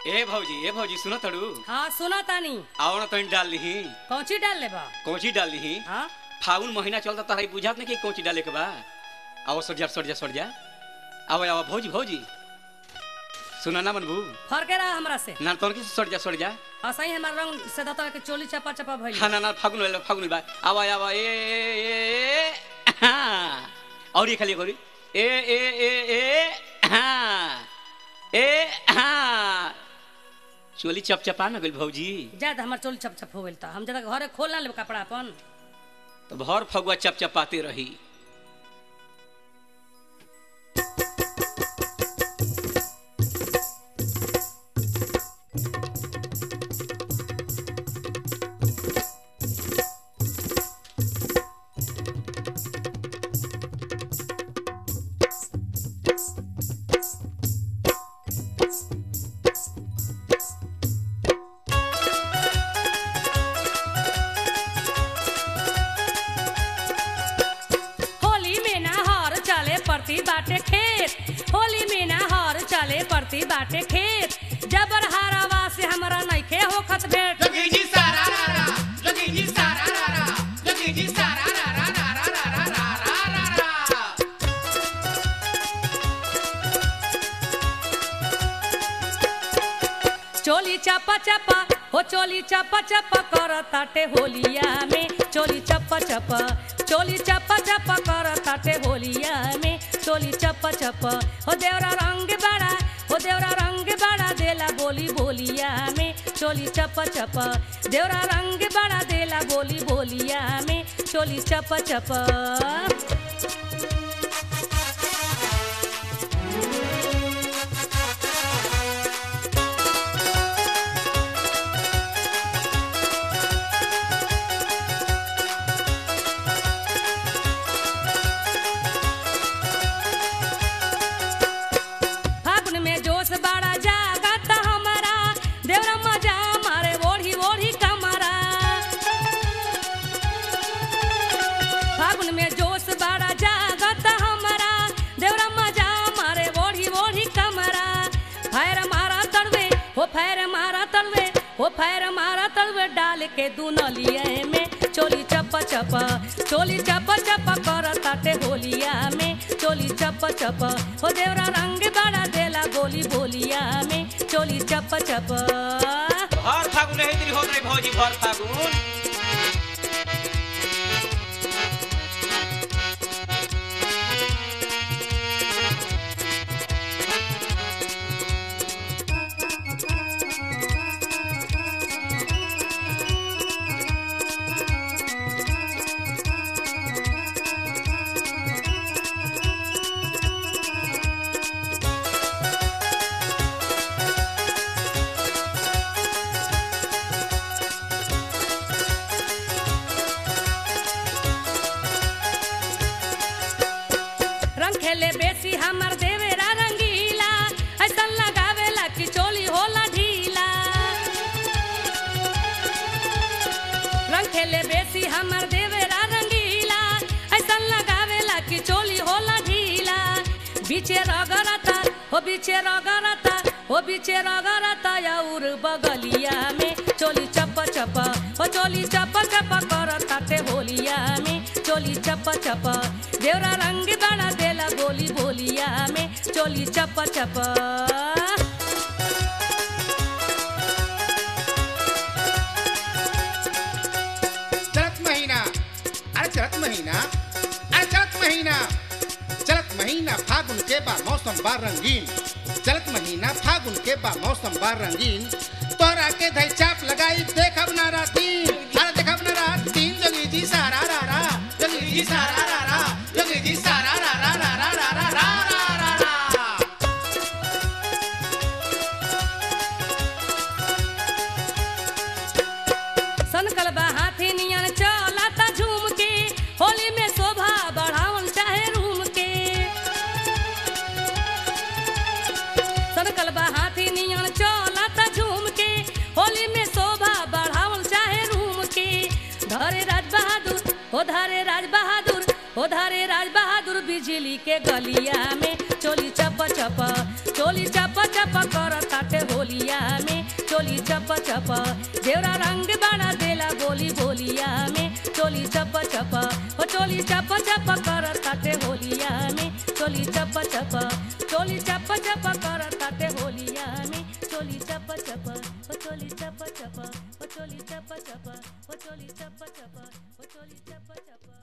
ए भौजी सुनो तड़ू। हाँ सुना तानी। आओ ना तनी डाल ली। कौची डाल लेबा? कौची डाल ली? हाँ फागुन महीना चलता तारा बुझात नहीं कि कौची डाले के बा। आओ सर जा आओ आओ भौजी भौजी सुना ना मनबू फरके रहा हमरा से ना तोर की सर जा असही हमर रंग से दता के चोली चपा चपा भइल। हाँ ना फागुन बा आओ आओ ए हाँ और ये खाली करी ए हाँ ए हाँ चोली चपचपा ना गइल भौजी। ज्यादा हमर चोली चपचप हो गइल त हम ज्यादा घरे खोल ना लेब कपड़ा अपन तो भर फगुआ चपचपाते रही। बाटे खेत होली में ना हर चले पड़ती बाटे खेत जबर हारावा से हमरा नइखे होखत भेट। जोगी जी सारा रा जोगी जी सारा रा जोगी जी सारा चोली चपा चपा हो चोली चपा चपा करताटे होलिया में चोली चपा चपा करताटे होलिया में चोली चपा चपा हो देवरा रंग बड़ा देला बोली बोलिया में चोली चपा चपा देवरा रंग बड़ा देला बोली बोलिया में चोली चपा चपा। फैर मारा तलवे डाल के दुनलिया में चोली चपा चपा करताटे होलिया में चोली चपा हो देवरा रंग बड़ा देला बोली बोलिया में चोली चपा चपा। भर फागुन है तेरी होत रे भौजी भर फागुन खेले बेसी हमर देवेरा रंगीला ऐसा लगावेला कि चोली होला ढीला। रंग खेले बेसी हमर देवेरा रंगीला ऐसा लगावेला कि चोली होला ढीला। बीचे रगरता और बगलिया में चोली चपा चपा करताटे होलिया में चोली चपा देवरा रंग बड़ा देला बोली बोलिया में चोली चपा चपा। चलत महीना फागुन के बा मौसम बा रंगीन चलत महीना फागुन के बा मौसम बा रंगीन तोरा के धई चाप लगाई देखब ना रातीन अरे देखब ना रातीन जोगी जी सारा रा जोगी जी सारा रा जोगी जी सारा रा सनकल बा हाथी नियन चलता झूम के होली में शोभा बढ़ावन चाहे रूम के। सनकल बा हाथी नियन चलता झूम के होली में शोभा बढ़ावन चाहे रूम के। धरे राज बहादुर बहादुर बिजली के गलिया में चोली चप चप चोली चप चप करताटे होलिया में चोली चप चप देवरा रंग बना देला बोली बोलिया में चोली चप चप हो चोली चप चप करताटे होलिया में चोली चप चप चोली चप चप करताटे होलिया में चोली चप चप हो चोली चप चप हो चोली चप चप हो चोली चप चप हो चोली चप चप